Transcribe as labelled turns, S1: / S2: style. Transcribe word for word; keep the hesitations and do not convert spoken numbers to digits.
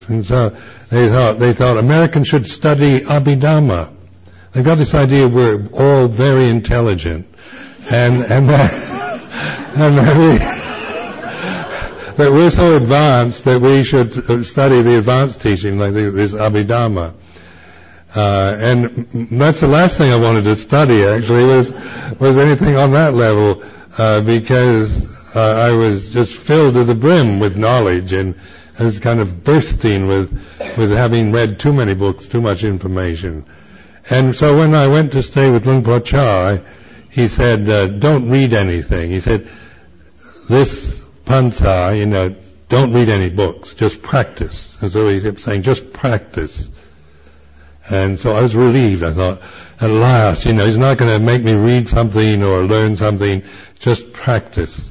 S1: And so they thought, they thought Americans should study Abhidhamma. They've got this idea we're all very intelligent. And, and that, and that, we, that we're so advanced that we should study the advanced teaching like this Abhidhamma. Uh, and that's the last thing I wanted to study actually was, was anything on that level, uh, because uh, I was just filled to the brim with knowledge and I was kind of bursting with, with having read too many books, too much information. And so when I went to stay with Luang Por Chah, he said, uh, don't read anything. He said, this Pansa, you know, don't read any books, just practice. And so he kept saying, just practice. And so I was relieved. I thought, at last, you know, he's not going to make me read something or learn something, just practice.